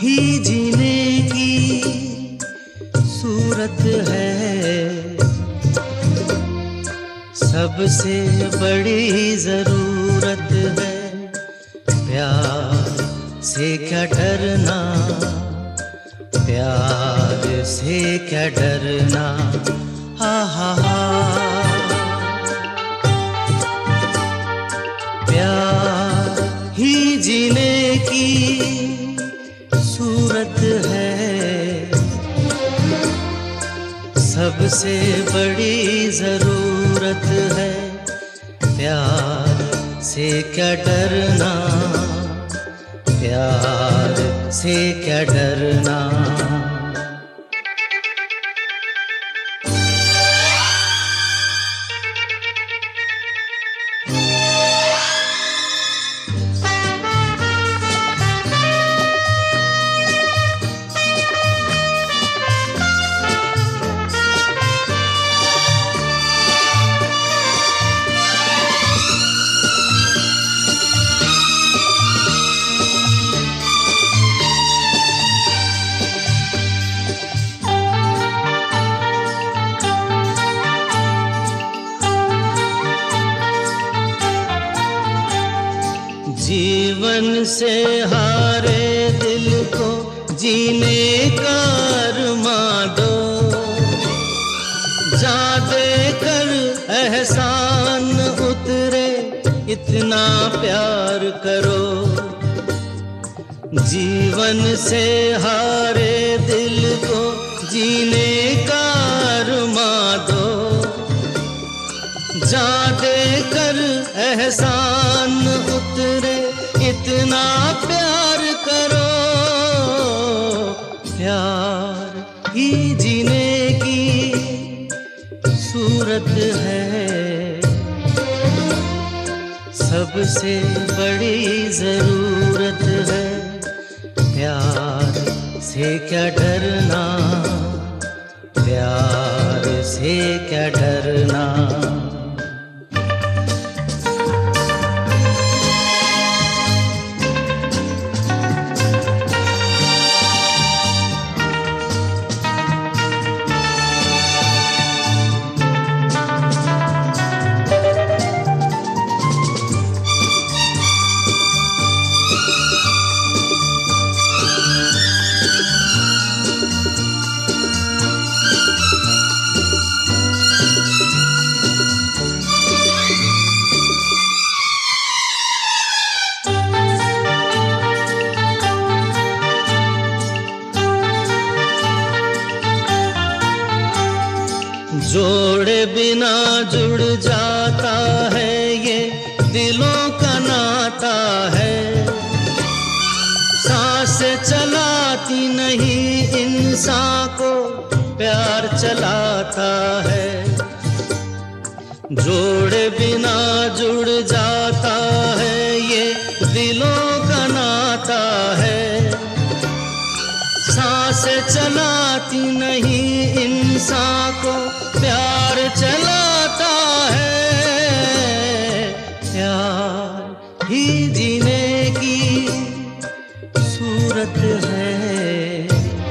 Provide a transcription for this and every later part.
ही जीने की सूरत है, सबसे बड़ी जरूरत है। प्यार से क्या डरना, प्यार से क्या डरना, हा हा हा। प्यार ही जीने की सूरत है, सबसे बड़ी जरूरत है। प्यार से क्या डरना, प्यार से क्या डरना। जीवन से हारे दिल को जीने का अरमां दो, जा दे कर एहसान उतरे इतना प्यार करो। जीवन से हारे दिल को जीने का अरमां दो, जा दे कर एहसान उतरे इतना प्यार करो। प्यार ही जीने की सूरत है, सबसे बड़ी जरूरत है। प्यार से क्या डरना, प्यार से क्या डरना। जोड़े बिना जुड़ जाता है, ये दिलों का नाता है। सांसें चलाती नहीं इंसान को प्यार चलाता है। जोड़े बिना जुड़ जाता है, ये दिलों का नाता है। सांसें चलाती नहीं इंसान को प्यार चलाता है। प्यार ही जीने की सूरत है,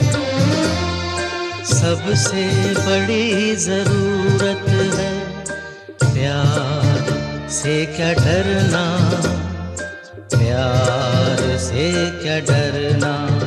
सबसे बड़ी जरूरत है। प्यार से क्या डरना, प्यार से क्या डरना।